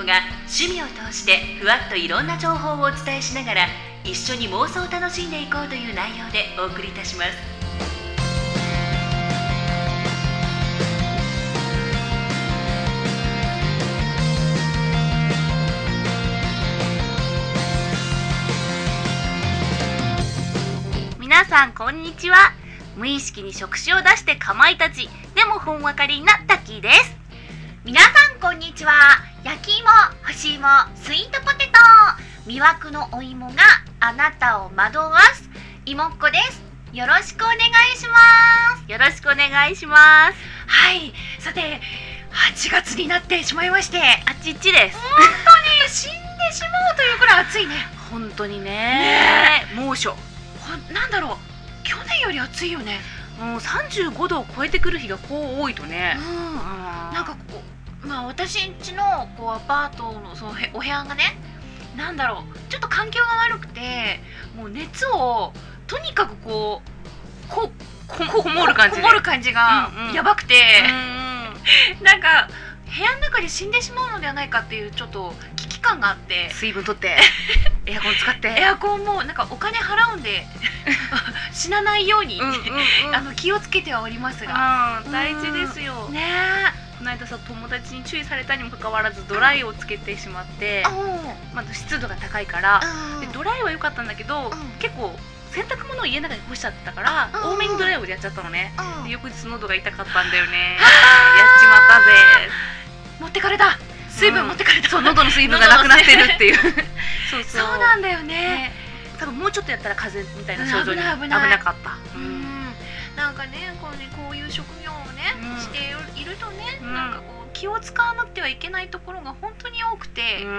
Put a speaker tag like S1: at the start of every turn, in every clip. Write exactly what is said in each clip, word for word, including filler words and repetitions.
S1: が趣味を通してふわっといろんな情報をお伝えしながら一緒に妄想を楽しんでいこうという内容でお送りいたします。
S2: 皆さんこんにちは。無意識に触手を出してかまいたちでもほんわかりなタッキーです。
S3: 皆さんこんにちは。焼き芋、干し芋、スイートポテト、魅惑のお芋があなたを惑わす芋っこです。よろしくお願いします。
S2: よろしくお願いします。
S3: はい、さてはちがつになってしまいまして、
S2: あっちっちです。
S3: 本当に死んでしまうというくらい暑いね。
S2: 本当にね
S3: ね
S2: 猛暑。
S3: なんだろう、去年より暑いよね。
S2: もうさんじゅうごどを超えてくる日がこう多いとね、
S3: うん、なんかこう、まあ、私ん家のこうアパートのそのお部屋がね、なんだろう、ちょっと環境が悪くて、もう熱をとにかくこうこ
S2: ここもる感じで
S3: こもる感じがやばくて、
S2: うんうん、
S3: なんか部屋の中で死んでしまうのではないかっていうちょっと危機感があって、
S2: 水分取ってエアコン使って
S3: エアコンもなんかお金払うんで死なないように、うんうんうん、あの気をつけてはおりますが、
S2: うん、大事ですよ
S3: ね。
S2: この間さ、友達に注意されたにもかかわらずドライをつけてしまって、まず湿度が高いからでドライは良かったんだけど、結構洗濯物を家の中に干しちゃってたから多めにドライをやっちゃったのね。で翌日喉が痛かったんだよね。やっちまったぜ。
S3: 持ってかれた、水分持ってかれた、
S2: うん、そう、喉の水分がなくなってるっていう
S3: そうそう、そうなんだよね。
S2: ね、多分もうちょっとやったら風邪みたいな症状に
S3: 危ない危
S2: 危
S3: ない
S2: なかった。
S3: うん、なんかね、こうね、こういう職業をね、うん、しているとね、うん、なんかこう気を使わなくてはいけないところが本当に多くて、うん、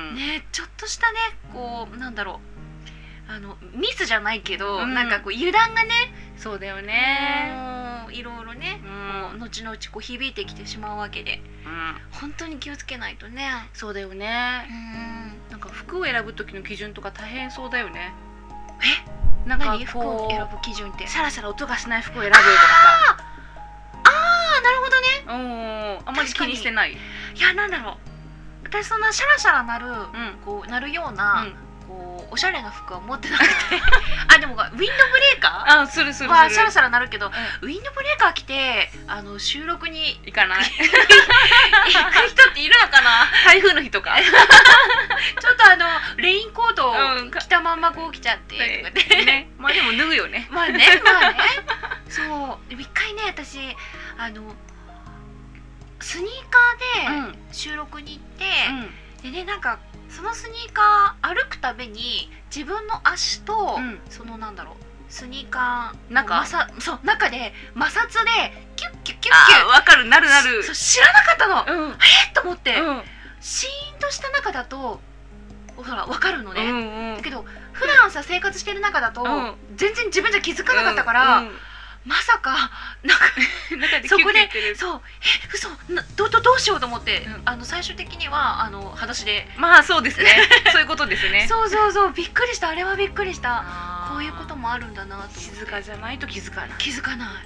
S3: ね、ちょっとしたね、こうなんだろう、あのミスじゃないけど、うん、なんかこう油断がね、
S2: そうだよね、
S3: いろいろね、
S2: うん、
S3: こう後々こう響いてきてしまうわけで、うん、本当に気をつけないとね。
S2: そうだよね、うん、なんか服を選ぶ時の基準とか大変そうだよね。
S3: え、なんか何、服を選ぶ基準って？
S2: シャラシャラ音がしない服を選ぶとかさ。
S3: ああ、なるほど
S2: ね。あんまり気にしてない。
S3: いや、なんだろう、私そんなシャラシャラなる、うん、こうなるような、うん、こうおしゃれな服は持ってなくてあ、でもウィンドブレーカー
S2: あ、するする
S3: はシャラシャラなるけど、うん、ウィンドブレーカー着てあの収録に
S2: 行かない
S3: 行く人っているのかな。
S2: 台風の日とか
S3: ちょっとあのレインコートを着たまんまこう来ちゃって、
S2: うんね、まあでも脱ぐよね。
S3: まあね、まあねそう、一回ね、私あのスニーカーで収録に行って、うん、でね、なんかそのスニーカー歩くたびに自分の足と、うん、そのなんだろう、スニーカー
S2: 中、
S3: そう中で摩擦でキュッキュッキュッキュッ、
S2: あ、分かる、なるなる。
S3: そう、知らなかったの、うん、えっと思って、うん、シーンとした中だとほら分かるのね、うんうん、だけど普段さ生活してる中だと、うん、全然自分じゃ気づかなかったから、うんうん、まさかなんかそこでそうえ嘘などうどうしようと思って、うん、あの最終的にはあの裸足で、
S2: まあそうですねそういうことですね。
S3: そうそうそう、びっくりした、あれはびっくりした。こういうこともあるんだなと思って。
S2: 静かじゃないと気づかない
S3: 気づかない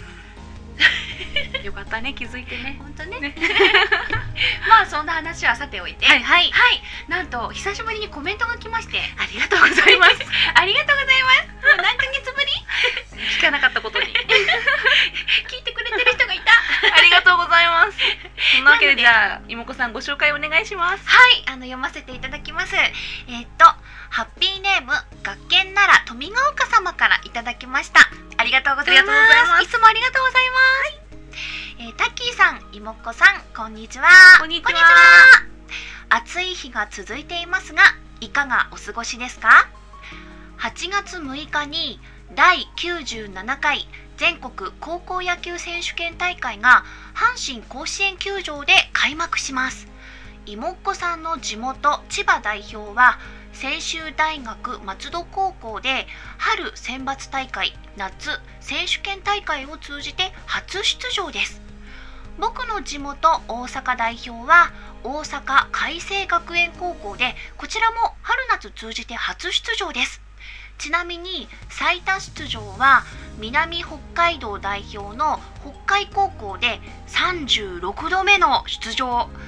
S2: よかったね、気づいてね。
S3: 本当ね。ねまあそんな話はさておいて、
S2: はいはい、
S3: はい、なんと久しぶりにコメントが来まして、
S2: ありがとうございます。
S3: ありがとうございます。もう何ヶ月ぶり？
S2: 聞かなかったことに
S3: 聞いてくれてる人がいた。
S2: ありがとうございます。そんなわけでじゃあ妹子さんご紹介お願いします。
S3: はい、あの読ませていただきます。えー、っとハッピーネーム学研なら富ヶ丘様からいただきました。ありがとうございます。いつもありがとうございます。はい、えー、タッキーさん、妹子さん、こんにちは。
S2: こんにちは。
S3: 暑い日が続いていますが、いかがお過ごしですか？はちがつむいかにだいきゅうじゅうななかい全国高校野球選手権大会が阪神甲子園球場で開幕します。妹子さんの地元千葉代表は専修大学松戸高校で春選抜大会、夏選手権大会を通じて初出場です。僕の地元大阪代表は大阪偕星学園高校で、こちらも春夏通じて初出場です。ちなみに最多出場は南北海道代表の北海高校でさんじゅうろくどめの出場、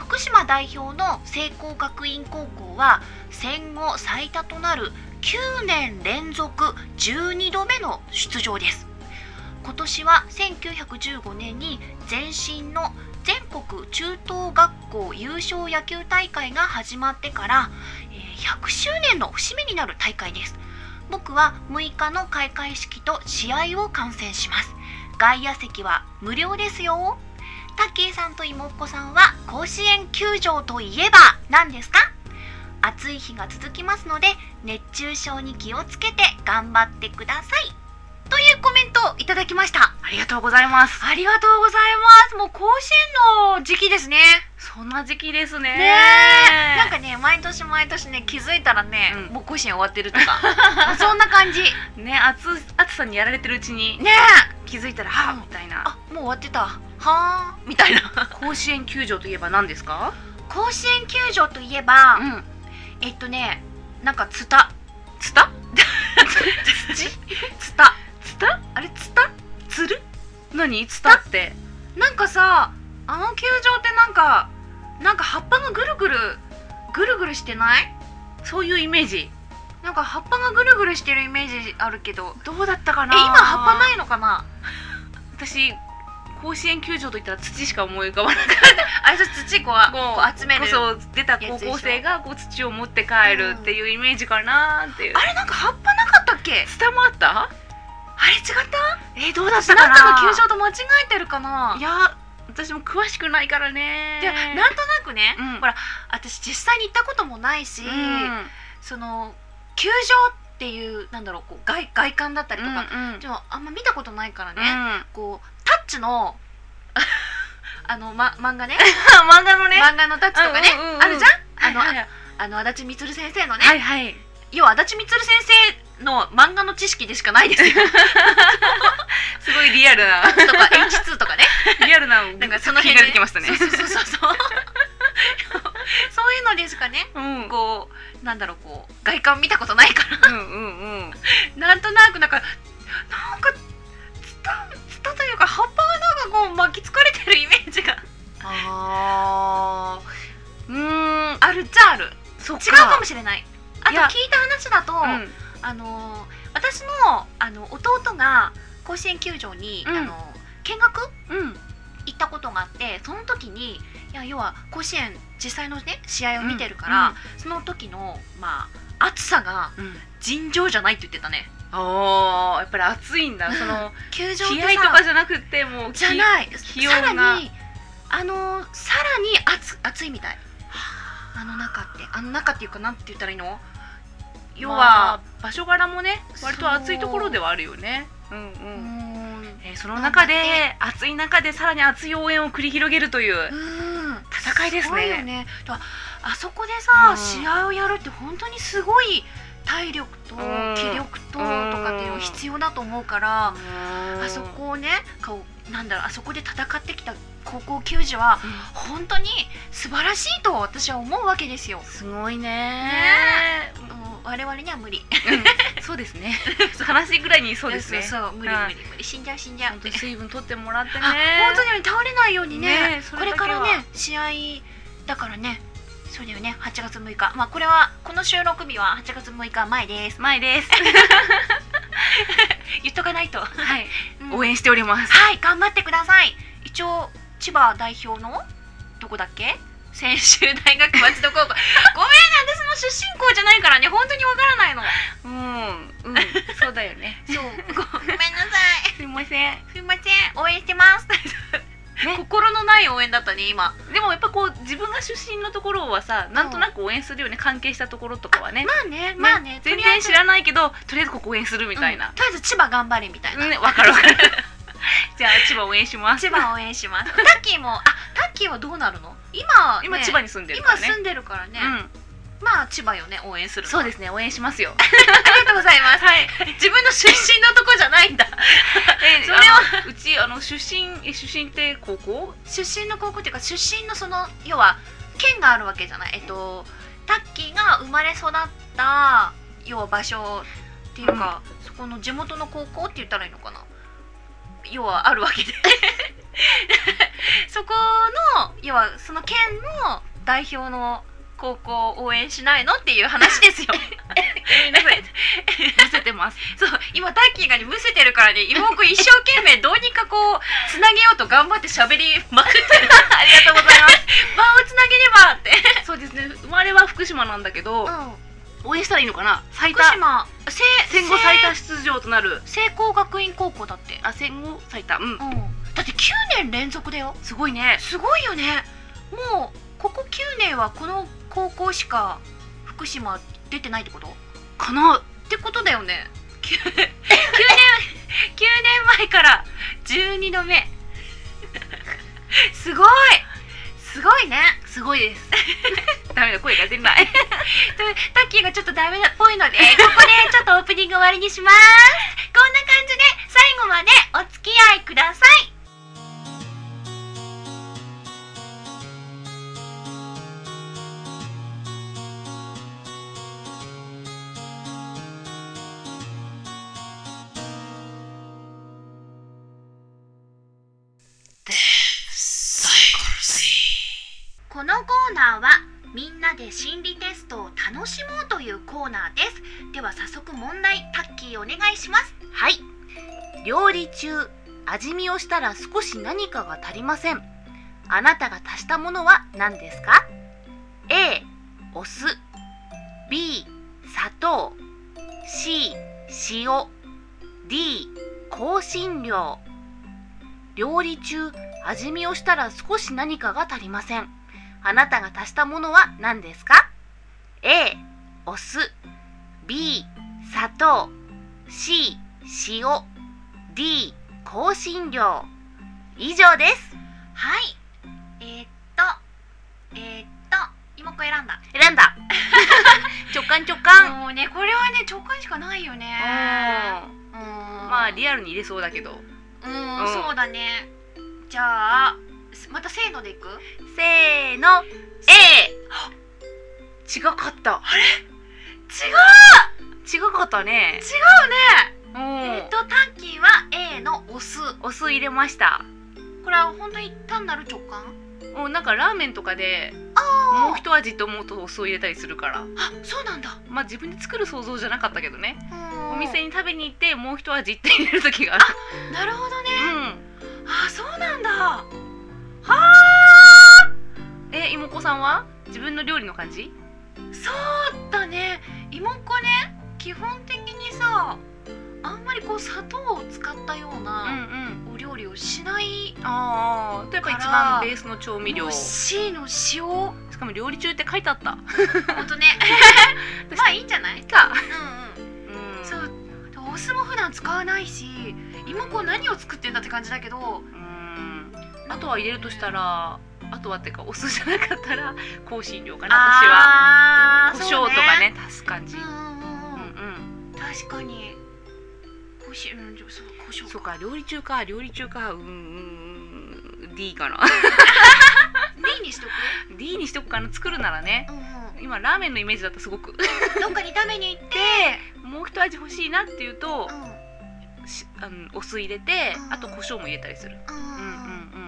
S3: 福島代表の聖光学院高校は戦後最多となるきゅうねん連続じゅうにどめの出場です。今年はせんきゅうひゃくじゅうごねんに前身の全国中等学校優勝野球大会が始まってからひゃくしゅうねんの節目になる大会です。僕はむいかの開会式と試合を観戦します。外野席は無料ですよ。タッキーさんと妹っ子さんは甲子園球場といえば何ですか？暑い日が続きますので熱中症に気をつけて頑張ってくださいというコメントをいただきました。
S2: ありがとうございます。
S3: ありがとうございます。もう甲子園の時期ですね。
S2: そんな時期ですね。
S3: ねえ、なんかね、毎年毎年ね、気づいたらね、うん、もう甲子園終わってるとかそんな感じ
S2: ね。暑暑さにやられてるうちに
S3: ね
S2: 気づいたらはぁ、うん、みたいな。
S3: あ、もう終わってたはあみたいな
S2: 甲子園球場といえば何ですか？
S3: 甲子園球場といえば、うん、えっとね、なんかツタ
S2: ツタ
S3: 土ツタ
S2: ツタあれツタ
S3: つる
S2: 何ツタって
S3: なんかさ、あの球場ってなんかなんか葉っぱがぐるぐるぐるぐるしてない？
S2: そういうイメージ。
S3: なんか葉っぱがぐるぐるしてるイメージあるけど、
S2: どうだったかな。
S3: え、今葉っぱないのかな
S2: 私甲子園球場といったら土しか思い浮かばなかった
S3: あれ土こうこう集める
S2: そう出た高校生がこう土を持って帰るっていうイメージかなっていう、
S3: うん、あれなんか葉っぱなかったっけ？
S2: ツタもあった？
S3: あれ違った？
S2: えー、どうだったかな。
S3: なんかの球場と間違えてるかな。
S2: いや私も詳しくないからね。
S3: でなんとなくね、
S2: うん、
S3: ほら私実際に行ったこともないし、うん、その球場っていうなんだろう、こう 外, 外観だったりとか、うんうん、でもあんま見たことないからね、うん、こうタッチのあの、ま、漫画ね
S2: 漫画のね
S3: 漫画のタッチとかね、うんうんうん、あるじゃん、あの、
S2: はいはい、
S3: あの足立満先生のね、
S2: はいはい、
S3: 要は足立満先生の漫画の知識でしかないですよ
S2: すごいリアルな
S3: とか エイチツー とかね
S2: リアルな
S3: なんかその辺
S2: が出てきましたね。
S3: そうそうそうそうそういうのでしかね、うん、こうなんだろう、こう外観見たことないからうんうん、うん、なんとなくなんかなんかツタツタというか葉っぱがなんかこう巻きつかれてるイメージがあーうーんあるっちゃある。そうか、違うかもしれない。あと聞いた話だと、うん、あの私のあの弟が甲子園球場に、うん、あの見学、うん、行ったことがあって、その時にいや要は甲子園実際のね試合を見てるから、うん、その時のまあ暑さが尋常じゃないって言ってたね。
S2: ああ、やっぱり暑いんだ。その
S3: 球場
S2: 気合とかじゃなくてもう
S3: じゃない、
S2: 気温が
S3: さらにあのさらに暑暑いみたい。あの中ってあの中っていうかなんて言ったらいいの？
S2: 要は、まあ、場所柄もね割と暑いところではあるよね。うんうん。えー、その中で暑い中でさらに熱い応援を繰り広げるという戦いですね。
S3: すごいよね。あそこでさ、うん、試合をやるって本当にすごい体力と気力ととかっていうのが必要だと思うから、うん、あそこをねこうなんだろう、あそこで戦ってきた高校球児は本当に素晴らしいと私は思うわけですよ。
S2: すごいね。
S3: ね、もう我々には無理、
S2: うん、そうですね悲しいぐらいにそうですね。
S3: そうそう無理無理無理、死んじゃう死んじゃう。
S2: 水分取ってもらってね、
S3: 本当に倒れないようにね、
S2: ね、
S3: これからね試合だからね。そうだよね、はちがつむいか、まあこれはこの収録日ははちがつむいかまえです
S2: 前です
S3: 言っとかないと、
S2: はい、うん、応援しております。
S3: はい、頑張ってください。一応千葉代表のどこだっけ、専修大学松戸高校ごめんね、私の出身校じゃないからね本当にわからないの。
S2: うん、うん、そうだよね
S3: そうごめんなさい
S2: すいません
S3: すいません、応援してますね、心のない応援だったね今。
S2: でもやっぱこう自分が出身のところはさ、なんとなく応援するよね、関係したところとかはね。
S3: まあねまあね、
S2: 全然知らないけどとりあえずここ応援するみたいな、
S3: うん、とりあえず千葉頑張れみたいな。
S2: ね、わかるわかるじゃあ千葉応援します。
S3: 千葉応援しますタッキーも、あ、タッキーはどうなるの今、ね、
S2: 今千葉に住んでるからね。
S3: 今住んでるからね、うん、まあ千葉よね、応援するの。
S2: そうですね、応援しますよ
S3: ありがとうございます、はい、自分の出身のとこじゃないんだ
S2: えそれはうちあの出身え出身って高校
S3: 出身の高校っていうか出身のその要は県があるわけじゃない。えっとタッキーが生まれ育った要は場所っていうか、うん、そこの地元の高校って言ったらいいのかな、要はあるわけでそこの要はその県の代表の高校を応援しないのっていう話ですよ。
S2: ごめんなさい、むせてます。
S3: そう今タッキーがねむせてるからね、妹子一生懸命どうにかこうつなげようと頑張って喋りまくってる。
S2: ありがとうございます。
S3: 場をつなげればって。
S2: そうですね、生まれは福島なんだけど、
S3: うん、
S2: 応援したらいいのかな。最多
S3: 福島
S2: 戦後最多出場となる
S3: 聖光学院高校だって。
S2: あ、戦後最多、うん、
S3: うん、だってきゅうねん連続だよ。
S2: すごいね。
S3: すごいよね。もうここきゅうねんはこの高校しか福島出てないってこと
S2: かな
S3: ってことだよね。きゅうねんきゅうねんまえからじゅうにどめ。すごいすごいね。
S2: すごいです。ダメだ、声が出ない。
S3: タッキーがちょっとダメだっぽいので、ここでちょっとオープニング終わりにします。こんな感じで最後までお付き合いください。このコーナーはみんなで心理テストを楽しもうというコーナーです。では早速問題、タッキーお願いします。
S2: はい。料理中味見をしたら少し何かが足りません。あなたが足したものは何ですか？ A お酢、 B 砂糖、 C 塩、 D 香辛料。料理中味見をしたら少し何かが足りません。あなたが足したものは何ですか？ A お酢、 B 砂糖、 C 塩、 D 香辛料。以上です。
S3: はい。えー、っとえー、っと妹子選んだ
S2: 選んだ直感直感。
S3: もうねこれはね直感しかないよね。
S2: うん、まあリアルに入れそうだけど。
S3: うん、うん、そうだね。じゃあまたせーのでいく？
S2: せーの。 A。 違かった。
S3: あれ？違う
S2: 違かったね。
S3: 違うね。
S2: うん、
S3: えっとタッキーは A のお酢。
S2: お酢入れました。
S3: これは本当に単なる直感？
S2: うん、なんかラーメンとかでもう一味と思うとお酢を入れたりするから。
S3: あ、そうなんだ。
S2: まあ自分で作る想像じゃなかったけどね。
S3: お
S2: 店に食べに行ってもう一味って入れる時がある。
S3: あ、なるほどね。
S2: うん。
S3: あ、そうなんだ。はあ。
S2: え、妹子さんは自分の料理の感じ？
S3: そうだね。妹子ね、基本的にさ、あんまりこう砂糖を使ったようなお料理をしない。
S2: うんうん、ああ、やっぱ一番ベースの調味料。
S3: C の塩。し
S2: かも料理中って書いてあった。
S3: ほんとね。まあいいんじゃない？
S2: か。
S3: うんうん。うん、そう。お酢も普段使わないし、妹子何を作ってんだって感じだけど。うん。
S2: あとは入れるとしたら。あとはってかお酢じゃなかったら香辛料かな。私は胡椒とかね足す感じ。うんうん
S3: うん。確かに。香辛料、そう胡椒。
S2: そうか、料理中か料理中か。うんうん D かな。
S3: D にしとく？
S2: D にしとくかな。作るならね。うんうん、今ラーメンのイメージだったすごく。
S3: どっかに食べに行って
S2: もう一味欲しいなっていうと、うん、しあのお酢入れて、うん、あと胡椒も入れたりする。うんうんうん。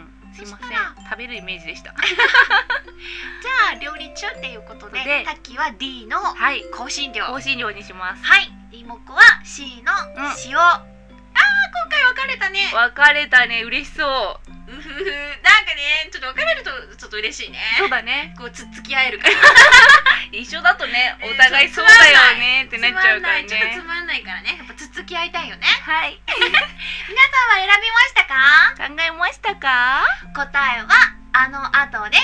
S2: すいません、食べるイメージでした。
S3: じゃあ料理中っていうことで、タッキーは D の香辛料、
S2: はい、香辛料にします。
S3: はい、妹子は C の塩。うん、あー、今回分かれたね。
S2: 分かれたね、嬉しそう。
S3: うふふ、なんかね、ちょっと分かれるとちょっと嬉しいね。
S2: そうだね。
S3: こうつっつき合えるから。
S2: 一緒だとね、お互いそうだよねってなっちゃうからね。
S3: ちょっとつまんないからね、やっぱつっつき合いたいよね。
S2: はい。
S3: 皆さんは選びましたか？
S2: 考えましたか？
S3: 答えはあの後です。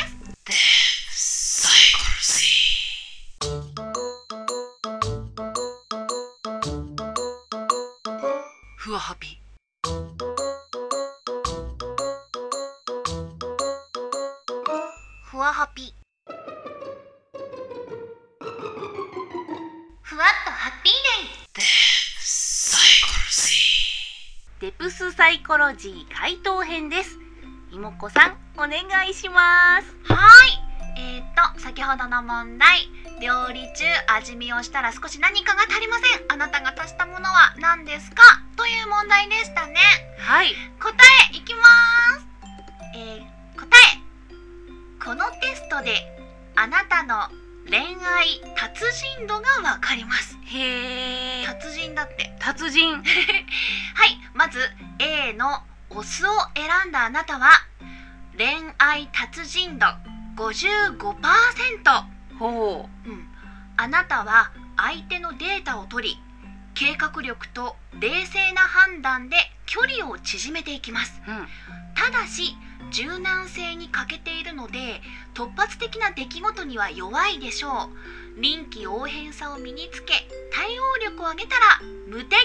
S2: ふわハピ。
S3: ふわハピ。ふわっとハッピーデイ。
S2: デプスサイコロジー回答編です。妹子さん、お願いします。
S3: はい。えーと、先ほどの問題。料理中味見をしたら少し何かが足りません。あなたが足したものは何ですか？という問題でしたね。
S2: はい。
S3: 答えいきまーす。 えー、答え、このテストであなたの恋愛達人度がわかります。
S2: へー、
S3: 達人だって。
S2: 達人
S3: はい、まず A のオスを選んだあなたは恋愛達人度 ごじゅうごパーセント。
S2: ほう、
S3: うん、あなたは相手のデータを取り、計画力と冷静な判断で距離を縮めていきます、
S2: うん、
S3: ただし柔軟性に欠けているので突発的な出来事には弱いでしょう。臨機応変さを身につけ対応力を上げたら無敵です。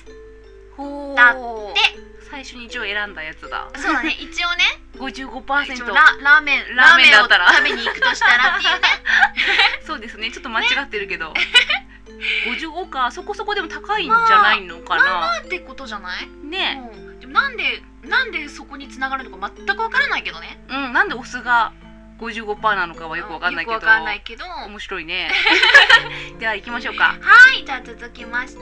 S2: ほう、
S3: だって
S2: 最初に一応選んだやつだ。
S3: そうだね、一応ね
S2: ごじゅうごパーセント。
S3: ラ, ラーメン
S2: ラーメンだったら
S3: ラーメンを食べに行くとしたらっていうね
S2: そうですね、ちょっと間違ってるけど、ね、ごじゅうごか、そこそこでも高いんじゃないのかな、
S3: まあ、まあまあってことじゃない
S2: ね、
S3: うん、でもなんでなんでそこに繋がるのか全くわからないけどね。
S2: うん、なんでオスが ごじゅうごパーセント なのかはよくわかんないけど、
S3: よくわかんないけど
S2: 面白いねでは行きましょうか。
S3: はい、じゃあ続きまして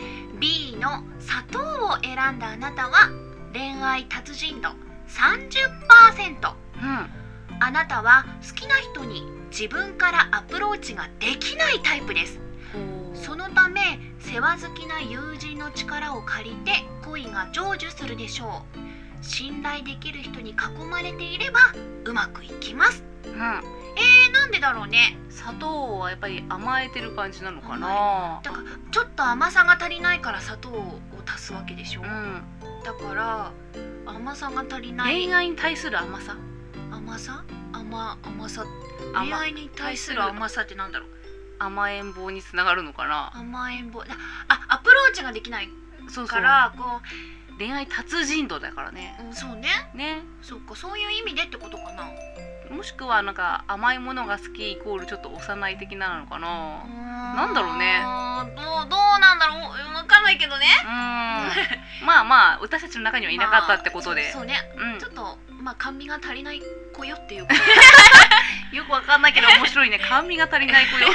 S3: B の砂糖を選んだあなたは恋愛達人度 さんじゅっパーセント。
S2: うん、
S3: あなたは好きな人に自分からアプローチができないタイプです。そのため世話好きな友人の力を借りて恋が成就するでしょう。信頼できる人に囲まれていればうまくいきます。
S2: うん、
S3: えー、なんでだろうね。
S2: 砂糖はやっぱり甘えてる感じなのかな。
S3: だからちょっと甘さが足りないから砂糖を足すわけでしょ、
S2: うん、
S3: だから甘さが足りない。
S2: 恋愛に対する甘さ
S3: 甘さ甘甘さ
S2: 甘
S3: 恋愛に対する甘さってなんだろう。
S2: 甘えん坊につながるのかな。
S3: 甘えん坊、あ、アプローチができない
S2: そうそう、
S3: からこ
S2: 恋愛達人度だからね。
S3: う、うん、そうね、
S2: ね、
S3: そっか、そういう意味でってことかな。
S2: もしくはなんか甘いものが好きイコールちょっと幼い的なのかな。なんだろうね。
S3: どうどうなんだろう、わかんないけどね。
S2: うんまあまあ私たちの中にはいなかったってことで、
S3: まあ、そう、そうね、
S2: うん、
S3: ちょっとまあ甘味が足りない子よっていうこと
S2: よくわかんないけど面白いね。甘味が足りない子よ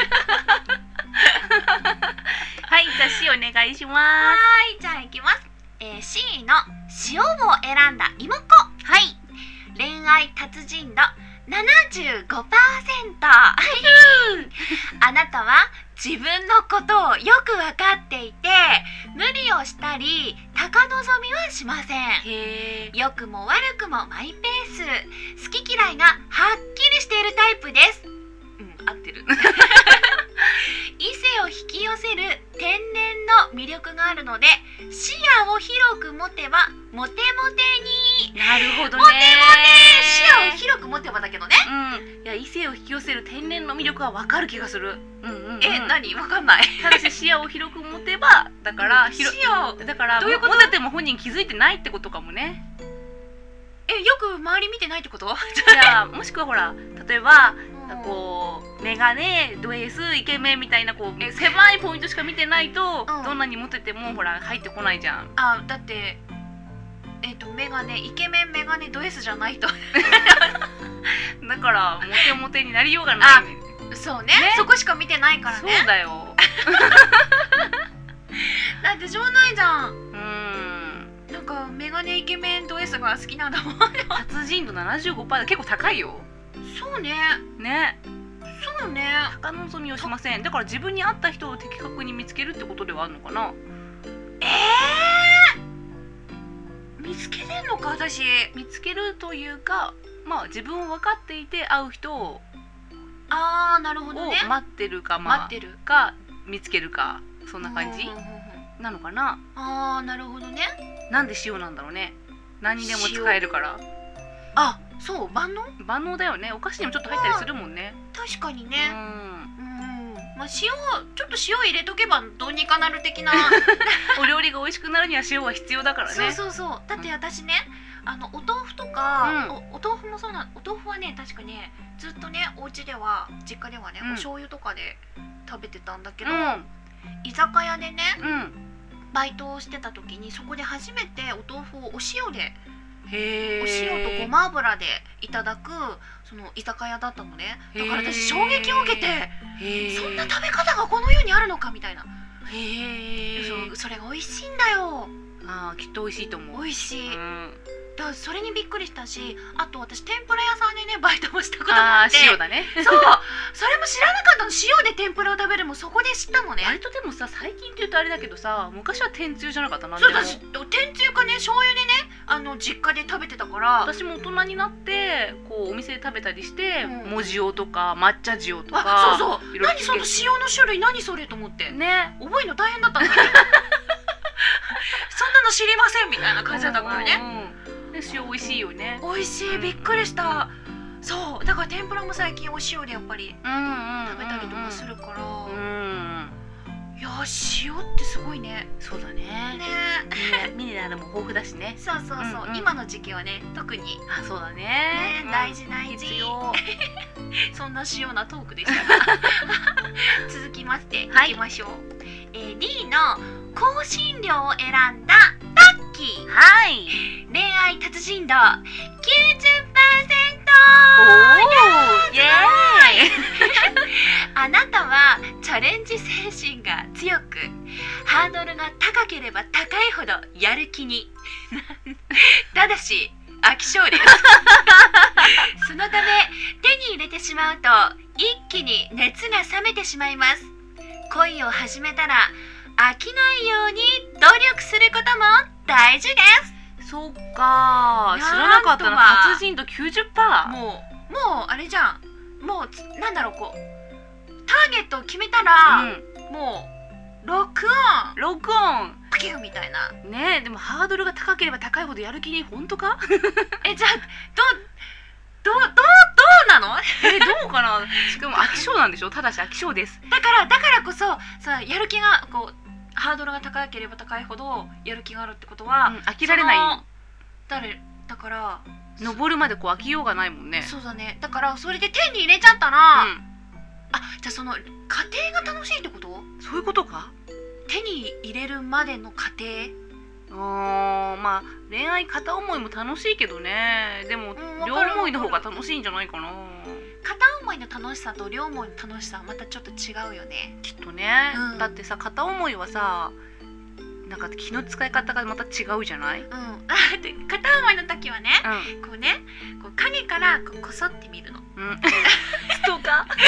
S2: はい、じゃあ C お願いします。
S3: はい、じゃあいきます、えー、C の塩を選んだ妹子。はい、恋愛達人度 ななじゅうごパーセント あなたは自分のことをよく分かっていて無理をしたり高望みはしません。
S2: へー、
S3: 良くも悪くもマイペース、好き嫌いがはっきりしているタイプです。うん、合ってる異性を引き寄せる天然の魅力があるので視野を広く持てばモテモテに。
S2: なるほどね。
S3: モテモテ、視野を広く持てばだけどね。
S2: うん、いや異性を引き寄せる天然の魅力はわかる気がする。うんうん、うん、
S3: え、何、わかんない
S2: ただし視野を広く持てばだから、
S3: 視野
S2: だから
S3: どういうこと
S2: モテても本人気づいてないってことかもね。
S3: え、よく周り見てないってこと？
S2: じゃあもしくはほら、例えば
S3: うん
S2: こうメガネ、ド S、イケメンみたいなこう狭いポイントしか見てないと、
S3: うん
S2: どんなにモテてもほら入ってこないじゃん。
S3: あ、だってえっとメガネ、イケメンメガネド S じゃないと
S2: だからモテモテになりようがないね。
S3: そうね、
S2: ね、
S3: そこしか見てないからね。
S2: そうだよ
S3: だってしょうがないじゃん。
S2: うーん、
S3: なんかメガネイケメンド S が好きなんだもん
S2: 達人度 ななじゅうごパーセント 結構高いよ
S3: そうね、
S2: ね。
S3: そうね。
S2: 高望みをしません。だから自分に合った人を的確に見つけるってことではあるのかな。
S3: えー、見つけてんのか私。
S2: 見つけるというか、まあ自分を分かっていて会う人を
S3: あー、なるほどね。
S2: 待ってるか、まあ、
S3: 待ってる
S2: か見つけるか、そんな感じ
S3: うんうんうんうん
S2: なのかな。
S3: あー、なるほどね。
S2: なんで塩なんだろうね。何にでも使えるから。
S3: あ、そう、万能。
S2: 万能だよね。お菓子にもちょっと入ったりするもんね。
S3: 確かに
S2: う
S3: ね。
S2: ん、
S3: うん、まあ塩、ちょっと塩入れとけばどうにかなる的な
S2: お料理が美味しくなるには塩は必要だからね。
S3: そうそうそう。だって私ね、あのお豆腐とか、
S2: うん
S3: お、お豆腐もそうな、お豆腐はね、確かね、ずっとね、お家では、実家ではね、
S2: うん
S3: お醤油とかで食べてたんだけど、
S2: うん
S3: 居酒屋でね、
S2: うん
S3: バイトをしてた時にそこで初めてお豆腐をお塩で、
S2: へ
S3: お塩とごま油でいただくその居酒屋だったのね。だから私衝撃を受けて、
S2: へ
S3: そんな食べ方がこの世にあるのかみたいな。
S2: へ
S3: そう、それが美味しいんだよ。
S2: あー、きっと美味しいと思う。
S3: 美味しい。
S2: うん、
S3: だからそれにびっくりしたし、あと私天ぷら屋さんでねバイトもしたことがあって、
S2: あー塩だね
S3: そうそれも知らなかったの。塩で天ぷらを食べるもそこで知ったのね。
S2: 割とでもさ最近って言うとあれだけどさ、昔は天つゆじゃなかった？なんでも
S3: そうだし、天つゆかね醤油でねあの実家で食べてたから。
S2: 私も大人になってこうお店で食べたりして、
S3: うん、
S2: も塩とか抹茶塩とか、
S3: あそうそう、
S2: いろいろ
S3: 何その塩の種類何それと思って
S2: ね、
S3: 覚えるの大変だったんだけどそんなの知りませんみたいな感じだったからね、
S2: うんうん、で塩美味しいよね。
S3: 美味しい、びっくりした。そうだから天ぷらも最近お塩でやっぱり食べたりとかするから、
S2: うん、
S3: いや塩ってすごいね。
S2: そうだね。
S3: ね
S2: ミネラルも豊富だしね。
S3: そうそうそう、うんうん、今の時期はね特に。
S2: あ、そうだね。
S3: ね、
S2: うん、
S3: 大事大事。そんな塩なトークでしたが続きまして、はい、いきましょう。えー、D の香辛料を選んだタッキー。
S2: はい。
S3: 恋愛達人度きゅうじゅっパーセント。
S2: おー、イエーイ
S3: あなたはチャレンジ精神が強く、ハードルが高ければ高いほどやる気にただし飽き性ですそのため手に入れてしまうと一気に熱が冷めてしまいます。恋を始めたら飽きないように努力することも大事です。
S2: そっか、知らなかったな。達人度 きゅうじゅっパーセント。
S3: もうもうあれじゃん、もうなんだろう、こうターゲットを決めたら、うん、もう録音
S2: 録音
S3: パキューみたいな
S2: ね。えでもハードルが高ければ高いほどやる気に。本当か
S3: え、じゃあどどどどどうなの
S2: え、どうかな。しかも飽き性なんでしょ。ただし飽き性です。
S3: だからだからこそさ、やる気がこうハードルが高ければ高いほどやる気があるってことは、
S2: うん、飽きられない。
S3: 誰だから
S2: 登るまでこう飽きようがないもんね。
S3: そうだね。だからそれで手に入れちゃったら、うん、あ、じゃあその過程が楽しいってこと？
S2: そういうことか。
S3: 手に入れるまでの過程。
S2: あー、まあ恋愛片思いも楽しいけどね。でも、うん、両思いの方が楽しいんじゃないかな。
S3: 片思いの楽しさと両思いの楽しさはまたちょっと違うよね、
S2: きっとね、うん、だってさ、片思いはさ、なんか気の使い方がまた違うじゃない？うん。
S3: で片思いの時はね、うん、こうね、こう影からこうこそって見るの。うん。
S2: ストーカー？
S3: ちょっと待って、待って、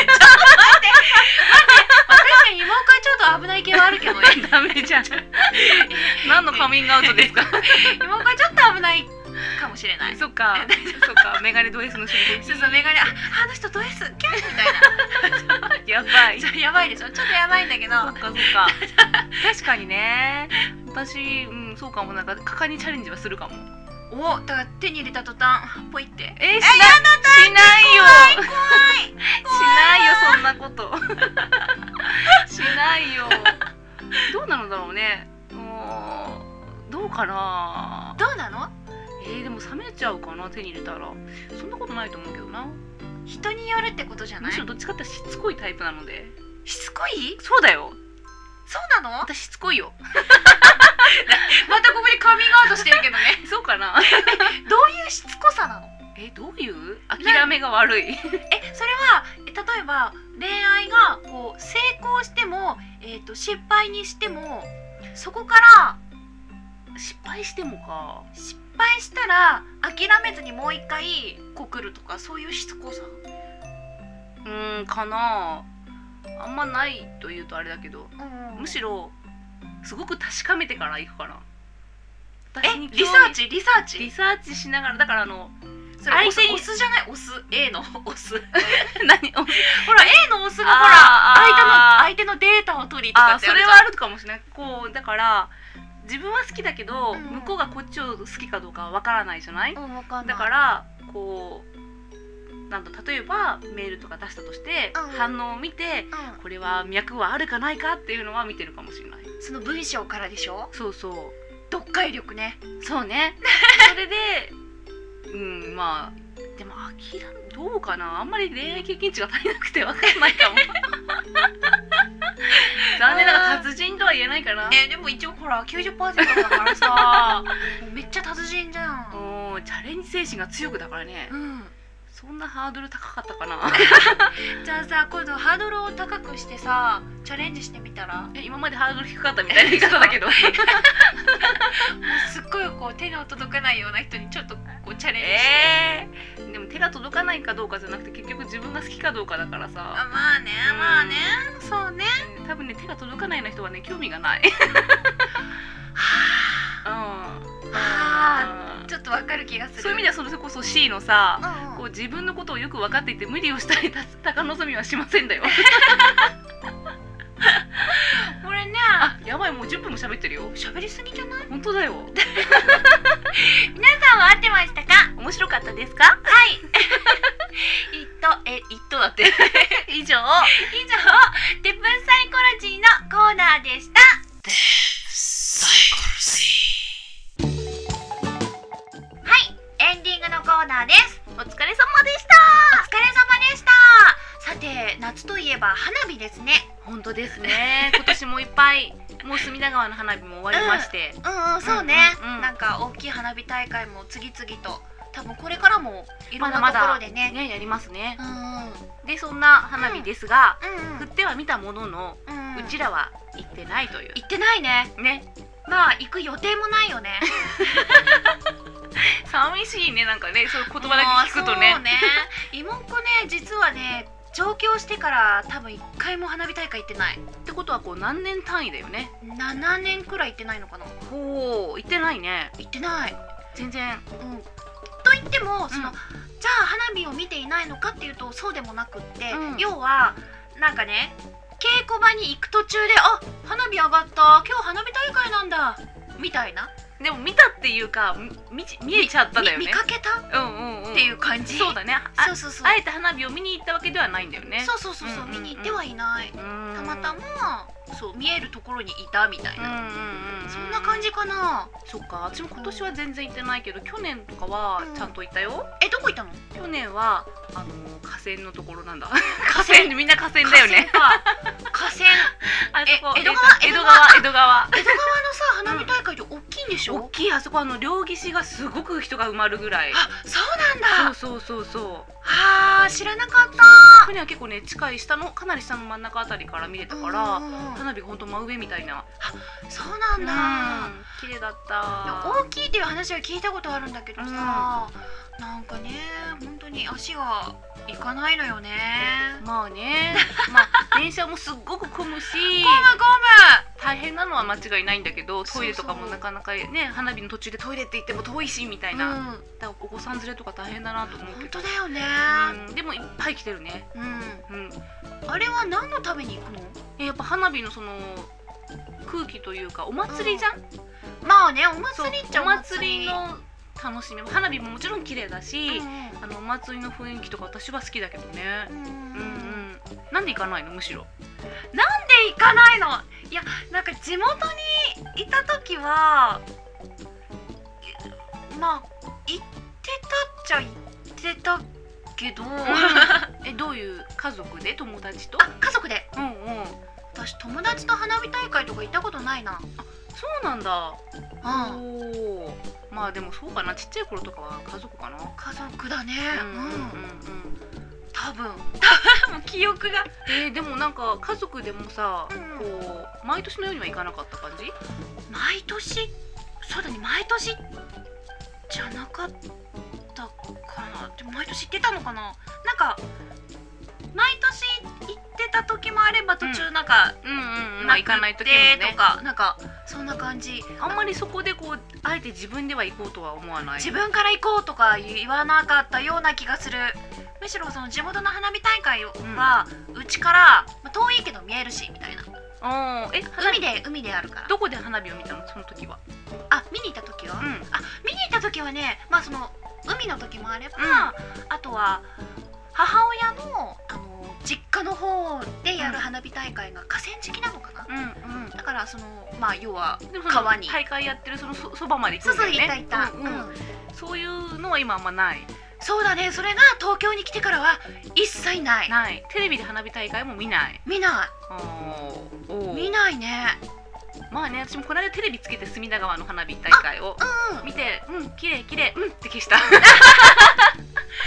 S3: 確かに妹はちょっと危ない系はあるけどね。
S2: ダメじゃん。何のカミングアウトですか？
S3: 妹はちょっと危ないかもしれない。
S2: そっか。そっか。メガネド S の種類。
S3: そうそう、メガネ、あ、あの人ド S キャンみたいな。
S2: やばい。
S3: やばいでしょ。ちょっとやばいんだけど。
S2: そっかそっか。確かにね。私、うん、そうかも。なんか果敢にチャレンジはするかも。
S3: お、だから手に入れた途端ポイって。
S2: えー、しな、しないよ。
S3: 怖い怖い。
S2: しないよ、そんなこと。しないよ。どうなのだろうね。もうどうかな。
S3: どうなの？
S2: えー、でも冷めちゃうかな、手に入れたら。そんなことないと思うけどな。
S3: 人によるってことじゃない？
S2: むしろどっちかってしつこいタイプなので。
S3: しつこい？
S2: そうだよ。
S3: そうなの？
S2: 私しつこいよ。
S3: またここでカミングアウトしてるけどね。
S2: そうかな。
S3: どういうしつこさなの？
S2: え、どういう諦めが悪い？え、
S3: それは例えば恋愛がこう成功しても、えーと、失敗にしても、そこから
S2: 失敗してもか。
S3: 失敗したら諦めずにもう一回告るとか、そういうしつこさ？
S2: うーん、かな。あんまないというとあれだけど、うん、むしろすごく確かめてから行くかな。
S3: え、リサーチリサーチ
S2: リサーチしながら。だからあの、
S3: それ相手にオスじゃない？オス A のオス
S2: 何？ほ
S3: ら A のオスがほら相手の相手のデータを取りとかってあるじゃん。
S2: それはあるかもしれない。こうだから自分は好きだけど、うん、向こうがこっちを好きかどうかはわからないじゃない？うん、わかんない。だからこう。なんと例えばメールとか出したとして、うん、反応を見て、うん、これは脈はあるかないかっていうのは見てるかもしれない。
S3: その文章からでしょ？
S2: そうそう。
S3: 読解力ね。
S2: そうね。それで、うん、まあでも諦めどうかな。あんまり恋愛経験値が足りなくて分かんないかも。残念ながら達人とは言えないかな。
S3: え、でも一応ほら きゅうじゅっパーセント だからさ、もうめっちゃ達人じゃん。
S2: お、チャレンジ精神が強くだからね。うん。 そんなハードル高かったかな。
S3: じゃあさ、今度ハードルを高くしてさチャレンジしてみたら。
S2: え今までハードル低かったみたいな言い方だけど。もう
S3: すっごいこう手の届かないような人にちょっとこうチャレンジして、
S2: えー、でも手が届かないかどうかじゃなくて結局自分が好きかどうかだからさ。
S3: あまあねまあね、そうね。
S2: 多分ね手が届かないような人はね興味がない。
S3: は
S2: うん
S3: あ、ちょっとわかる気がする。
S2: そういう意味ではそれこそ C のさ、
S3: うんうん、
S2: こう自分のことをよく分かっていて無理をしたり高望みはしませんだよ。
S3: これね、
S2: あやばいもうじゅっぷんも喋ってるよ。
S3: 喋りすぎじゃない？
S2: 本当だよ。
S3: 皆さんは合ってましたか？
S2: 面白かったですか？
S3: はい。一とえ一とだって。
S2: 以上以上
S3: テプンサイコロジーのコーナーでした。はい、エンディングのコーナーです。
S2: お疲れ様でした。
S3: お疲れ様でした。さて、夏といえば花火ですね。
S2: 本当ですね。今年もいっぱいもう隅田川の花火も終わりまして、
S3: うん、うんうんそうね、
S2: うんうんうん、
S3: なんか大きい花火大会も次々と多分これからもいろんなところでね、
S2: まだまだねやりますね。
S3: うんうん、
S2: でそんな花火ですが、
S3: うんうん、
S2: 振っては見たものの、
S3: うんうん、
S2: うちらは行ってないという。
S3: 行ってないね。
S2: ね。
S3: まあ行く予定もないよね。
S2: 寂しいね、なんかね、そういう言葉だけ聞くとね。
S3: そうね。妹っ子ね、実はね、上京してから多分一回も花火大会行ってない。
S2: ってことはこう何年単位だよね。
S3: ななねんくらい行ってないのかな。
S2: ほう、行ってないね。
S3: 行ってない。
S2: 全然。
S3: うん。と言っても、その、
S2: うん、
S3: じゃあ花火を見ていないのかっていうとそうでもなくって、
S2: うん、
S3: 要はなんかね、稽古場に行く途中で、あ、花火上がった、今日花火大会なんだみたいな。
S2: でも見たっていうか見見えちゃっただよね。
S3: 見かけた、
S2: うんうんうん、
S3: っていう感じ。
S2: そうだね。あ、
S3: そうそうそう。
S2: あえて花火を見に行ったわけではないんだよね。
S3: そうそうそうそう、うんうんうん、見に行ってはいない。たまたまそう見えるところにいたみたいな、うんうんうん、そんな感じかな。
S2: そっか、私も今年は全然行ってないけど、去年とかはちゃんと行ったよ。
S3: うん、え、どこ行ったの？
S2: 去年はあの河川のところなんだ。河川みんな河川だよね。
S3: 河川。
S2: あそこ
S3: 江戸川
S2: 江戸川江戸川江戸川
S3: のさ花火大会って大きいんでしょ？
S2: 大きい。あそこあの両岸がすごく人が埋まるぐらい。
S3: あ、そうなんだ。
S2: そうそうそうそう。
S3: はあ、知らなかった。
S2: 去年は結構ね近い下のかなり下の真ん中あたりから見れたから、花火が本当真上みたいな。
S3: あ、そうなんだ。
S2: 綺麗だった。
S3: 大きいっていう話は聞いたことあるんだけどさ、うん、なんかね本当に足が行かないのよね。
S2: まあね、まあ電車もすっごく混むし、混む
S3: 混む
S2: 大変なのは間違いないんだけど、トイレとかもなかなかね、花火の途中でトイレって言っても遠いしみたいな、うん、だからお子さん連れとか大変だなと思うけど。
S3: 本当だよね、
S2: うん、でもいっぱい来てるね。うん、
S3: うん、あれは何のために行くの？
S2: え、やっぱ花火のその空気というかお祭りじゃん、
S3: うん、まあね、お祭りっちゃお
S2: 祭りの楽しみ、花火ももちろん綺麗だし、
S3: うん、
S2: あのお祭りの雰囲気とか私は好きだけどね。
S3: うん、うんうん、
S2: なんで行かないの？むしろ
S3: なんで行かないの？いや、なんか地元にいた時はまあ行ってたっちゃ行ってたけど、うん、
S2: え、どういう家族で？友達と？
S3: あ、家族で。うんうん。私友達と花火大会とか行ったことないな。あ、
S2: そうなんだ。
S3: うん。
S2: おー、まあでもそうかな、ちっちゃい頃とかは家族かな。
S3: 家族だね。
S2: うんうんうんうん。
S3: 多分多分記憶が。
S2: えー、でもなんか家族でもさ、
S3: うん、
S2: こう毎年のようには行かなかった感じ？
S3: 毎年？そうだね、毎年じゃなかったかな。でも毎年行ってたのかな。なんか毎年行ってた時もあれば、途中なんか、
S2: うん、うんうんうん、まあ行かない時もね
S3: とか、なんかそんな感じ。
S2: あんまりそこでこうあえて自分では行こうとは思わない。
S3: 自分から行こうとか言わなかったような気がする。むしろその地元の花火大会はうち、うん、から、まあ、遠いけど見えるしみたいな。
S2: おー、え、
S3: 海で海であるから。
S2: どこで花火を見たのその時は？
S3: あ、見に行った時は、うん、あ、見に行った時はね、まあその海の時もあれば、うん、あとは母親のあの実家の方でやる花火大会が河川敷なのかな、うんうん、だからそのまあ要は川に
S2: 大会やってるその そ, そばまで行くんだよね。
S3: そうそう、行った行った、
S2: うんうん、そういうのは今あんまない。
S3: そうだね、それが東京に来てからは一切ない。
S2: ない。テレビで花火大会も見ない。
S3: 見ない。
S2: おお、
S3: 見ないね。
S2: まあね、私もこの間テレビつけて隅田川の花火大会を見て、うん、綺麗綺麗、うんって消した。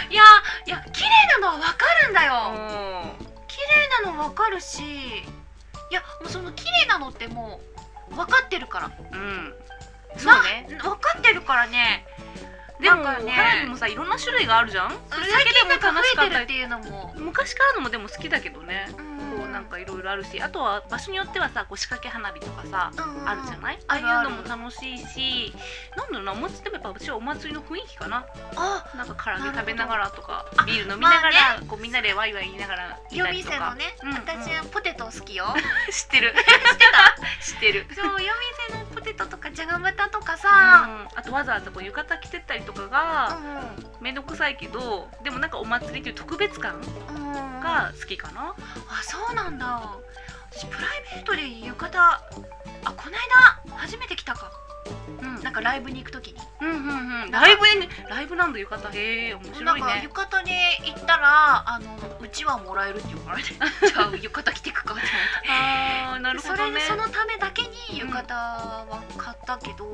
S3: いやいや綺麗なのはわかるんだよ。綺麗なのわかるし、いやもうその綺麗なのってもう分かってるから。
S2: うん。そうね。
S3: 分かってるからね。
S2: でも花火もさいろんな種類があるじゃん。それだけでも楽しかったりっていうのも昔からのもでも好きだけどね。こうなんかいろいろあるし、あとは場所によってはさこう仕掛け花火とかさあるじゃない。ああいうのも楽しいし、なんだろうな、お祭りでもやっぱ私はお祭りの雰囲気かな。あ、なんか唐揚げ食べながらとかビール飲みながらこうみんなでワイワイ言いながらいたりとか。
S3: 夜店のね、私はポテト好きよ。
S2: 知ってる。
S3: 知ってた？
S2: 知ってる。
S3: そう夜店のポテトとかじゃが豚とかさ、
S2: あとわざわざこう浴衣着てったりとかが面倒くさいけど、でもなんかお祭りっていう特別感が好きかな。
S3: あ、そうなんだ。私プライベートで浴衣、あ、この間初めて着たか。うん、なんかライブに行くときに。
S2: うんうんうん。ライブにライブなんだ浴衣。へえ、面白いね。
S3: なんか浴衣で行ったらあのうちわもらえるって言うからね。じゃあ浴衣着てくかって思って。
S2: ああ、なるほどね。
S3: それそのためだけに浴衣は買ったけど。うん。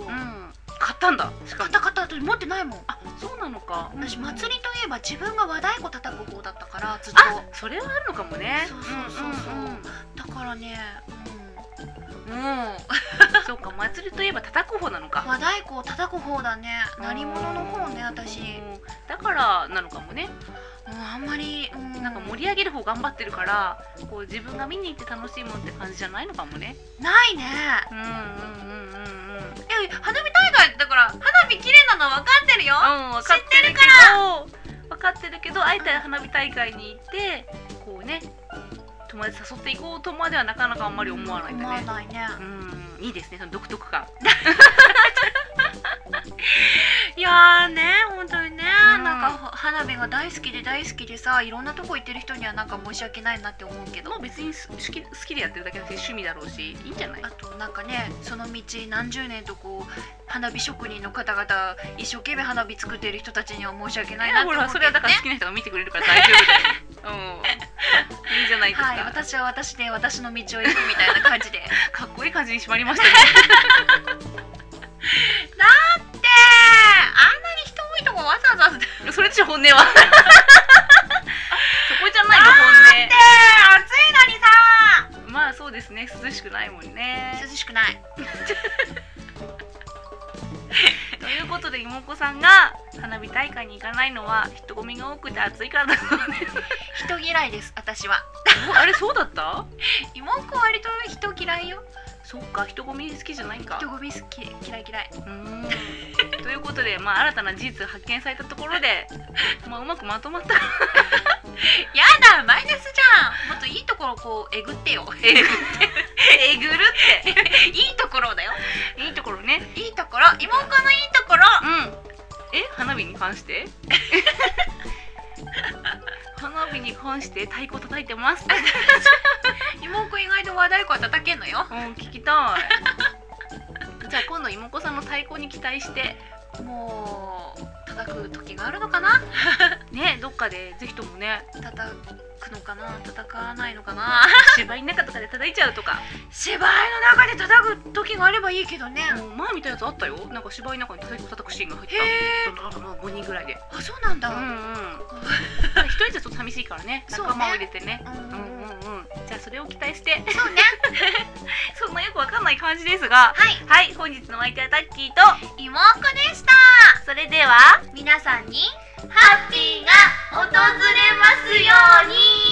S2: 買ったんだ。
S3: 買った買った。持ってないもん。
S2: あ、そうなのか。
S3: 私祭りといえば自分が和太鼓叩く方だったからずっと。
S2: あ、それはあるのかもね。
S3: そうそうそうそう。だからね、
S2: うん。そうか、祭りといえば叩く方なのか。
S3: 和太鼓を叩く方だね。鳴り物の方ね、私。
S2: だからなのかもね。
S3: あんまり
S2: なんか盛り上げる方頑張ってるから、こう自分が見に行って楽しいもんって感じじゃないのかもね。
S3: ないね。
S2: うんうんうんうんうん。
S3: いや、花火大会だから花火綺麗なの分かってるよ。
S2: うん、分かってるけど、分かってるけど、あえて花火大会に行ってこうね、友達誘っていこうとまではなかなかあんまり思わないんだね。
S3: 思わないね。
S2: うん、いいですね、その独特感。
S3: いやーね、本当にね、うん、なんか花火が大好きで大好きでさ、いろんなとこ行ってる人にはなんか申し訳ないなって思うけど、
S2: まあ別に好き好きでやってるだけだし趣味だろうしいいんじゃない。
S3: あとなんかね、その道何十年とこう花火職人の方々一生懸命花火作ってる人たちには申し訳ないなって思うけどね。
S2: いやほら、それはだから好きな人が見てくれるから大丈夫だよ。うん、いいじゃないですか。はい、
S3: 私は私で私の道を行くみたいな感じで
S2: かっこいい感じに締まりましたね。
S3: だってあんなに人多いとこわざわざ
S2: それでしょ本音は。そこじゃないの本音。
S3: だって暑いのにさ。
S2: まあそうですね、涼しくないもんね。
S3: 涼しくない。
S2: ということで、妹子さんが花火大会に行かないのは人混みが多くて暑いからだそうです。
S3: 人嫌いです、私は。
S2: あれ、そうだった？
S3: 妹子割と人嫌いよ。
S2: そっか、人混み好きじゃないか。
S3: 人混み好き、嫌い嫌い。うーん
S2: ということで、まあ新たな事実が発見されたところで、まあうまくまとまった。
S3: やだ、マイナスじゃん。もっといいところこうえぐってよ。
S2: えぐってえぐるって
S3: いいところだよ。
S2: いいところね。
S3: いいところ、妹子のいいところ。
S2: うん。え、花火に関して？花火に関して太鼓叩いてます。
S3: 妹子意外と和太鼓は叩けんのよ。
S2: うん、聞きたい。じゃあ今度妹子さんの太鼓に期待して、
S3: もう叩く時があるのかな。
S2: ね、どっかでぜひともね、
S3: 叩くのかな、叩かないのかな。
S2: 芝居の中とかで叩いちゃうとか。
S3: 芝居の中で叩く時があればいいけどね。
S2: 前見たやつあったよ。なんか芝居の中に太鼓叩くシーンが入った。へー、ごにんぐらいで。
S3: あ、そうなんだ。
S2: うんうん。一人じゃちょっと寂しいからね、仲間を入れてね。うんうんうん。じゃあそれを期待して。
S3: そうね。
S2: そんなよくわかんない感じですが、
S3: はい
S2: はい、本日のお相手はタッキーと
S3: 妹子でした。
S2: それでは
S3: 皆さんにハッピーが訪れますように。